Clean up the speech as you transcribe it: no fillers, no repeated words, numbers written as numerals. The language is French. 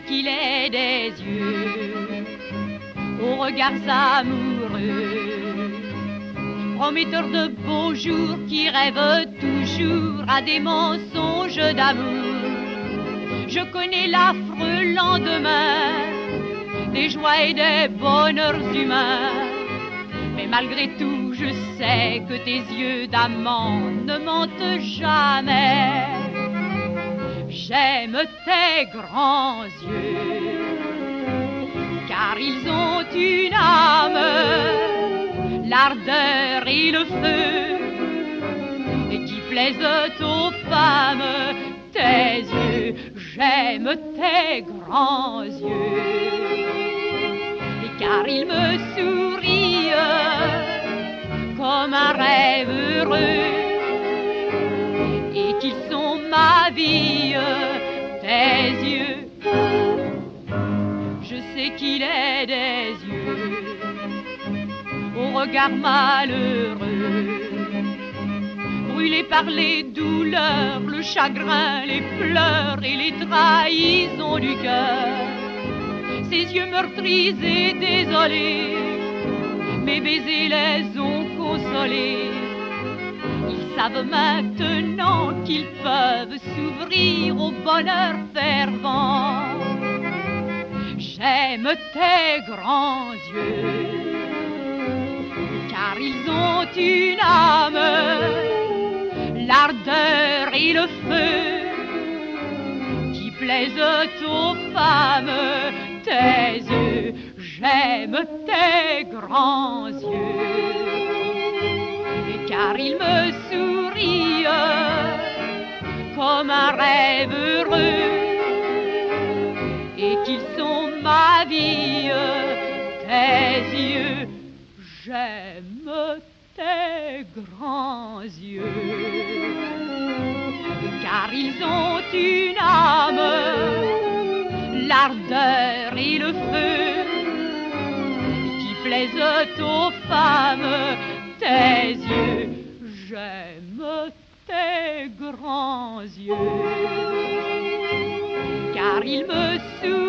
qu'il ait des yeux aux regards amoureux, prometteur de beaux jours qui rêvent toujours à des mensonges d'amour. Je connais l'affreux lendemain des joies et des bonheurs humains, mais malgré tout je sais que tes yeux d'amant ne mentent jamais. J'aime tes grands yeux, car ils ont une âme, l'ardeur et le feu, et qui plaisent aux femmes. Tes yeux, j'aime tes grands yeux, et car ils me sourient comme un rêve heureux, et qu'ils sont ma vie. Tes yeux, je sais qu'il est des yeux au regard malheureux, brûlés par les douleurs, le chagrin, les pleurs et les trahisons du cœur. Ces yeux meurtris et désolés, mes baisers les ont consolés. Ils savent maintenant qu'ils peuvent s'ouvrir au bonheur fervent. J'aime tes grands yeux, car ils ont une âme, l'ardeur et le feu, qui plaisent aux femmes. Tes yeux, j'aime tes grands yeux, et car ils me sourient comme un rêve heureux, et qu'ils sont ma vie. Tes yeux, j'aime tes grands yeux, car ils ont une âme, l'ardeur et le feu, qui plaisent aux femmes. Tes yeux, j'aime tes grands yeux, car ils me sourient